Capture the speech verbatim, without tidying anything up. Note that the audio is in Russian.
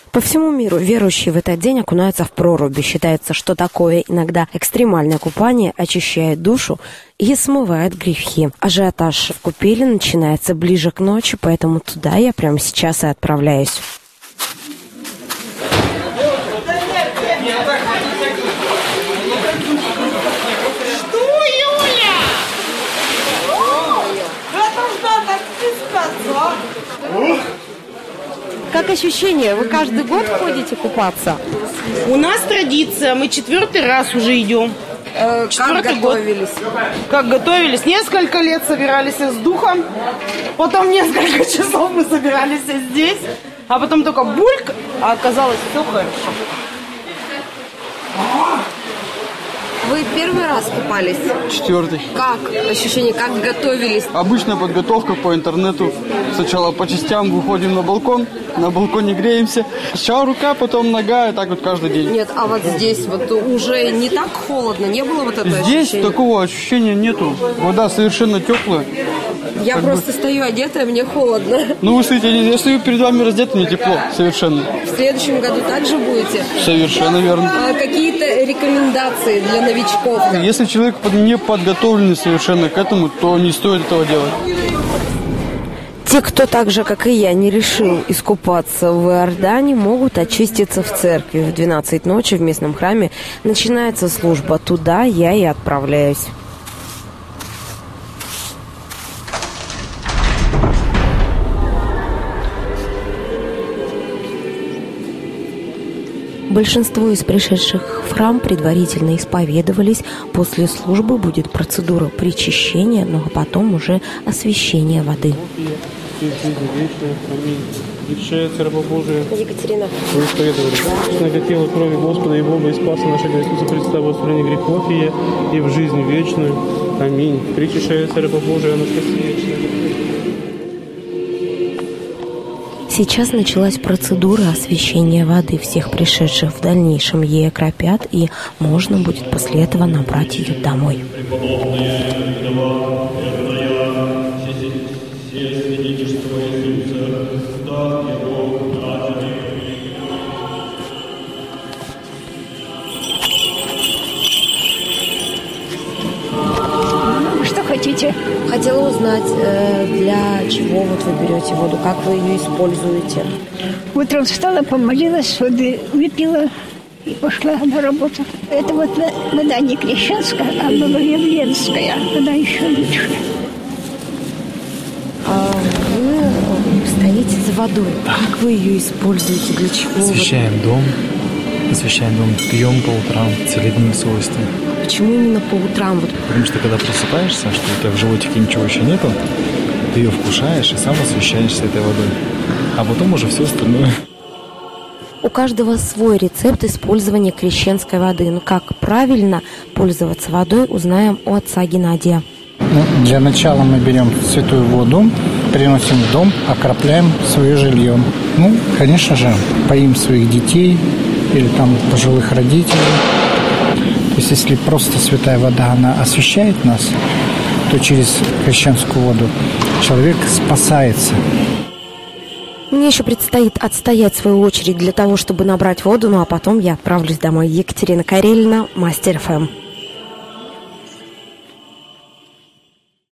По всему миру верующие в этот день окунаются в проруби. Считается, что такое иногда экстремальное купание очищает душу и смывает грехи. Ажиотаж в купели начинается ближе к ночи, поэтому туда я прямо сейчас и отправляюсь. Как ощущение? Вы каждый год ходите купаться? У нас традиция, мы четвертый раз уже идем. Э, как готовились? Год. Как готовились? Несколько лет собирались с духом, потом несколько часов мы собирались здесь, а потом только бульк, а оказалось все хорошо. Вы первый раз купались? Четвертый. Как ощущение? Как готовились? Обычная подготовка по интернету. Сначала по частям выходим на балкон, на балконе греемся. Сначала рука, потом нога, и так вот каждый день. Нет, а вот здесь вот уже не так холодно? Не было вот этого здесь ощущения? такого ощущения нету. Вода совершенно теплая. Я как просто бы... стою одетая, мне холодно. Ну, вы смотрите, я стою перед вами раздетый, мне тепло, совершенно. В следующем году также будете? Совершенно верно. А какие-то рекомендации для новичков? Если человек не подготовленный совершенно к этому, то не стоит этого делать. Те, кто так же, как и я, не решил искупаться в Иордане, могут очиститься в церкви. В двенадцать ночи в местном храме начинается служба. Туда я и отправляюсь. Большинство из пришедших в храм предварительно исповедовались. После службы будет процедура причащения, но потом уже освящение воды. Причащается раба Божия. Екатерина. Вы исповедовали. Снага тела крови Господа и Бога и Спаса нашего Иисуса Христа в устранении грехов ее и в жизнь вечную. Аминь. Причащается раба Божия, Анастасия вечная. Сейчас началась процедура освящения воды. Всех пришедших в дальнейшем ей окропят, и можно будет после этого набрать ее домой. Что хотите? Хотела узнать, для чего вот вы берете воду, как вы ее используете? Утром встала, помолилась, воды выпила и пошла на работу. Это вот вода не крещенская, а богоявленская. Вода еще лучше. А вы стоите за водой. Да. Как вы ее используете? Для чего? Освещаем дом. Освещаем дом. Пьем по утрам. Целебными свойствами. Почему именно по утрам? Вот? Потому что когда просыпаешься, что у тебя в животике ничего еще нету, ты ее вкушаешь и сам освещаешься этой водой. А потом уже все остальное. У каждого свой рецепт использования крещенской воды. Но как правильно пользоваться водой, узнаем у отца Геннадия. Ну, для начала мы берем святую воду, приносим в дом, окропляем свое жилье. Ну, конечно же, поим своих детей или там пожилых родителей. То есть, если просто святая вода, она освещает нас, то через крещенскую воду человек спасается. Мне еще предстоит отстоять свою очередь для того, чтобы набрать воду, ну а потом я отправлюсь домой. Екатерина Карелина, Мастер эф эм.